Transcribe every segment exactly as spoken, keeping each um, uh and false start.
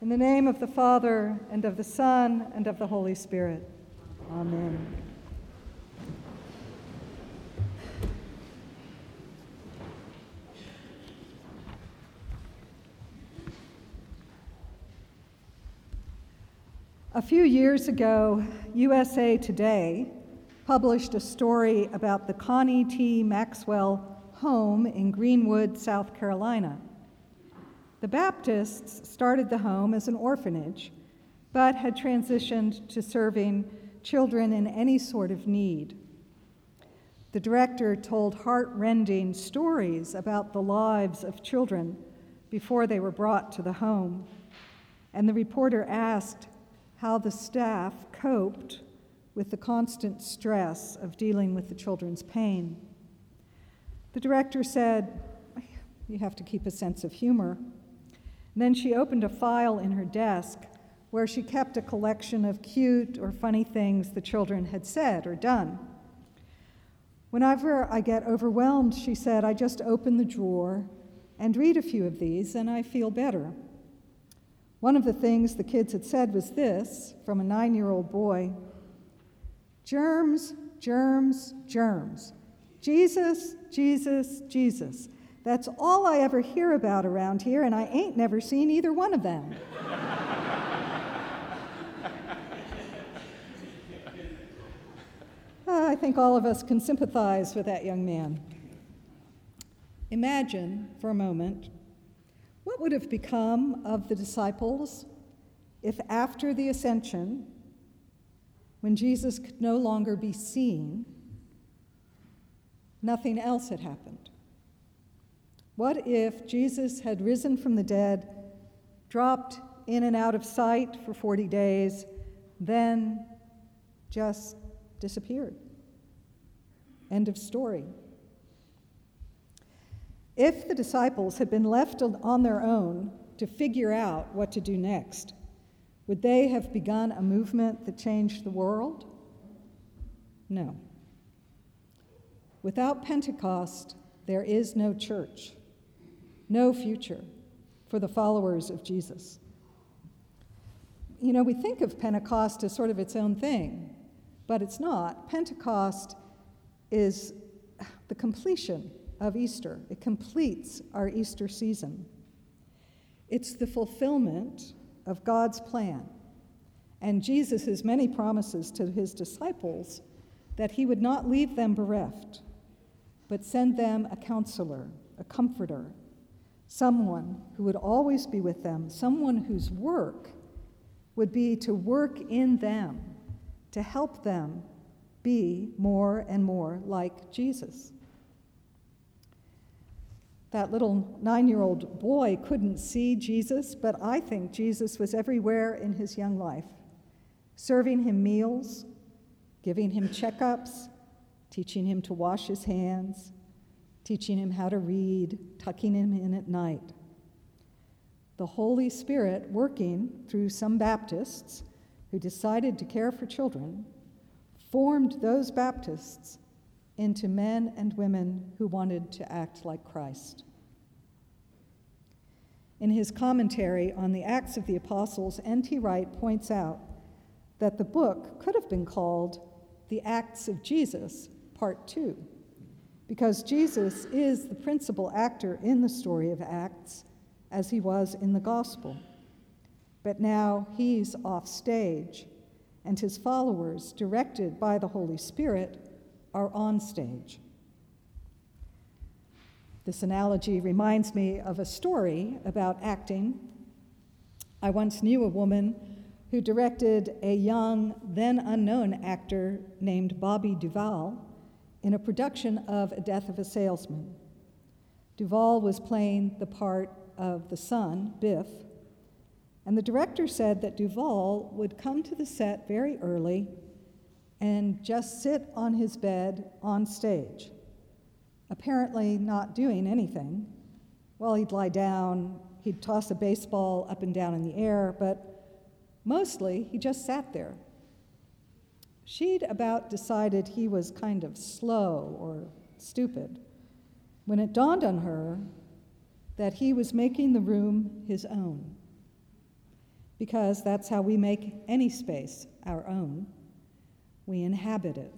In the name of the Father, and of the Son, and of the Holy Spirit. Amen. A few years ago, U S A Today published a story about the Connie T. Maxwell home in Greenwood, South Carolina. The Baptists started the home as an orphanage, but had transitioned to serving children in any sort of need. The director told heart-rending stories about the lives of children before they were brought to the home, and the reporter asked how the staff coped with the constant stress of dealing with the children's pain. The director said, "You have to keep a sense of humor." And then she opened a file in her desk where she kept a collection of cute or funny things the children had said or done. "Whenever I get overwhelmed," she said, "I just open the drawer and read a few of these, and I feel better." One of the things the kids had said was this, from a nine-year-old boy: "Germs, germs, germs. Jesus, Jesus, Jesus. That's all I ever hear about around here, and I ain't never seen either one of them." uh, I think all of us can sympathize with that young man. Imagine for a moment what would have become of the disciples if after the ascension, when Jesus could no longer be seen, nothing else had happened. What if Jesus had risen from the dead, dropped in and out of sight for forty days, then just disappeared? End of story. If the disciples had been left on their own to figure out what to do next, would they have begun a movement that changed the world? No. Without Pentecost, there is no church, no future for the followers of Jesus. You know, we think of Pentecost as sort of its own thing, but it's not. Pentecost is the completion of Easter. It completes our Easter season. It's the fulfillment of God's plan and Jesus' many promises to his disciples that he would not leave them bereft, but send them a counselor, a comforter, someone who would always be with them, someone whose work would be to work in them, to help them be more and more like Jesus. That little nine-year-old boy couldn't see Jesus, but I think Jesus was everywhere in his young life, serving him meals, giving him checkups, teaching him to wash his hands, teaching him how to read, tucking him in at night. The Holy Spirit working through some Baptists who decided to care for children formed those Baptists into men and women who wanted to act like Christ. In his commentary on the Acts of the Apostles, N T Wright points out that the book could have been called The Acts of Jesus, Part Two, because Jesus is the principal actor in the story of Acts, as he was in the gospel. But now he's off stage, and his followers, directed by the Holy Spirit, are on stage. This analogy reminds me of a story about acting. I once knew a woman who directed a young, then unknown actor named Bobby Duvall in a production of A Death of a Salesman. Duvall was playing the part of the son, Biff, and the director said that Duvall would come to the set very early and just sit on his bed on stage, apparently not doing anything. Well, he'd lie down, he'd toss a baseball up and down in the air, but mostly he just sat there. She'd about decided he was kind of slow or stupid when it dawned on her that he was making the room his own. because that's how we make any space our own. We inhabit it.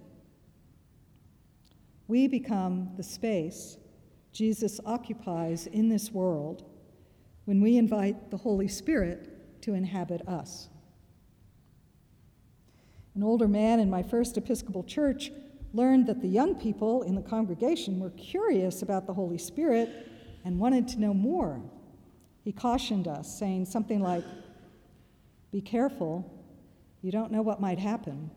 We become the space Jesus occupies in this world when we invite the Holy Spirit to inhabit us. An older man in my first Episcopal church learned that the young people in the congregation were curious about the Holy Spirit and wanted to know more. He cautioned us, saying something like, "Be careful, you don't know what might happen."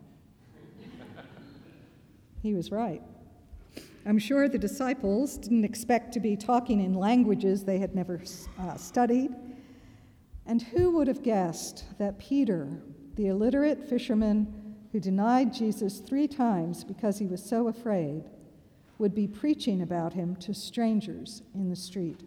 He was right. I'm sure the disciples didn't expect to be talking in languages they had never uh, studied. And who would have guessed that Peter, the illiterate fisherman who denied Jesus three times because he was so afraid, would be preaching about him to strangers in the street?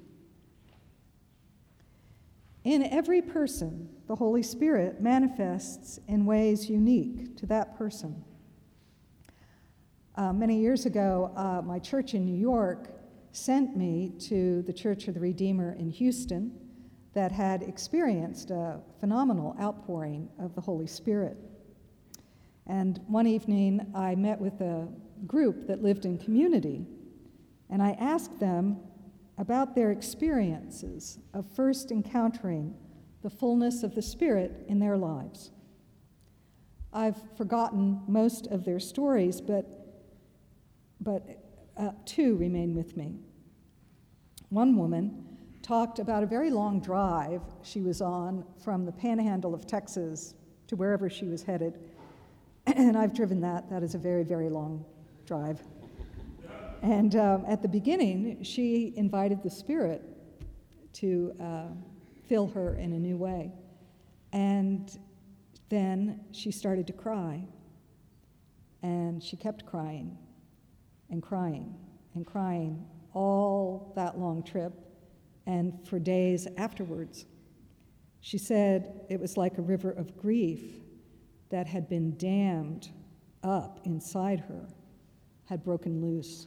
In every person, the Holy Spirit manifests in ways unique to that person. Uh, many years ago, uh, my church in New York sent me to the Church of the Redeemer in Houston that had experienced a phenomenal outpouring of the Holy Spirit. And one evening, I met with a group that lived in community, and I asked them about their experiences of first encountering the fullness of the Spirit in their lives. I've forgotten most of their stories, but but uh, two remain with me. One woman talked about a very long drive she was on from the panhandle of Texas to wherever she was headed. And I've driven that. That is a very, very long drive. And um, at the beginning, she invited the Spirit to uh, fill her in a new way. And then she started to cry. And she kept crying and crying and crying all that long trip and for days afterwards. She said it was like a river of grief that had been dammed up inside her had broken loose.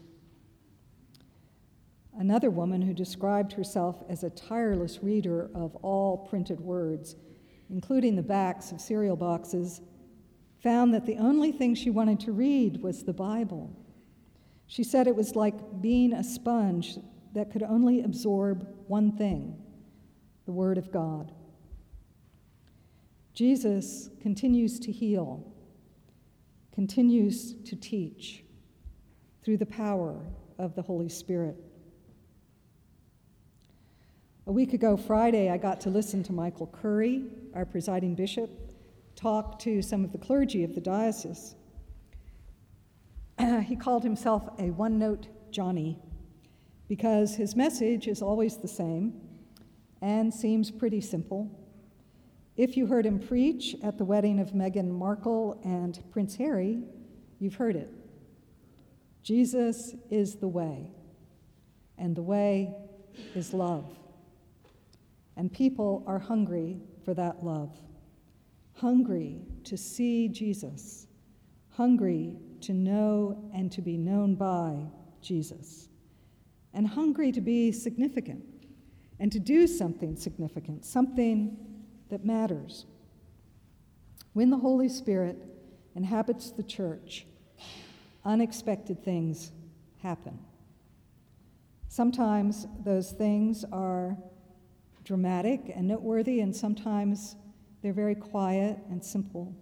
Another woman who described herself as a tireless reader of all printed words, including the backs of cereal boxes, found that the only thing she wanted to read was the Bible. She said it was like being a sponge that could only absorb one thing, the Word of God. Jesus continues to heal, continues to teach through the power of the Holy Spirit. A week ago Friday, I got to listen to Michael Curry, our presiding bishop, talk to some of the clergy of the diocese. Uh, he called himself a one-note Johnny because his message is always the same and seems pretty simple. If you heard him preach at the wedding of Meghan Markle and Prince Harry, you've heard it. Jesus is the way, and the way is love. And people are hungry for that love, hungry to see Jesus, hungry to know and to be known by Jesus, and hungry to be significant and to do something significant, something that matters. When the Holy Spirit inhabits the church, unexpected things happen. Sometimes those things are dramatic and noteworthy, and sometimes they're very quiet and simple.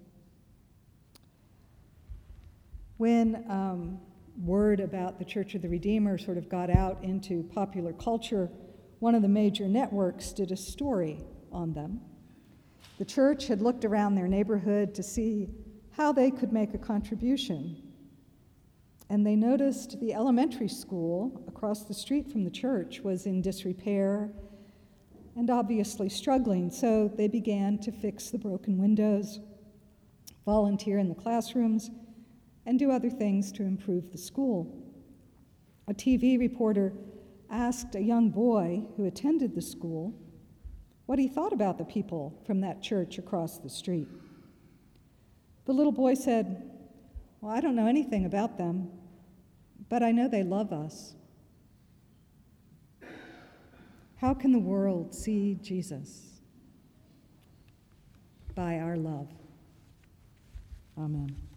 When um, word about the Church of the Redeemer sort of got out into popular culture, one of the major networks did a story on them. The church had looked around their neighborhood to see how they could make a contribution. And they noticed the elementary school across the street from the church was in disrepair and obviously struggling, so they began to fix the broken windows, volunteer in the classrooms, and do other things to improve the school. A T V reporter asked a young boy who attended the school what he thought about the people from that church across the street. The little boy said, "Well, I don't know anything about them, but I know they love us." How can the world see Jesus? by our love. Amen.